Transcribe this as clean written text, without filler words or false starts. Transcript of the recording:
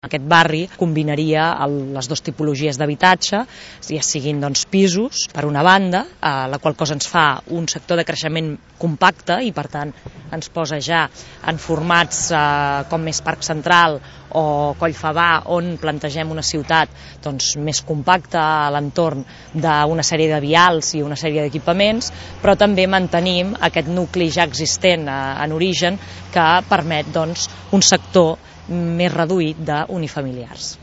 Aquest barri combinaria les dues tipologies d'habitatge, ja siguin pisos, per una banda, la qual cosa ens fa un sector de creixement compacte i per tant ens posa ja en formats com més Parc Central o Collfabà, on plantegem una ciutat més compacta a l'entorn d'una sèrie de vials i una sèrie d'equipaments, però també mantenim aquest nucli ja existent en origen que permet un sector més reduït d'unifamiliars.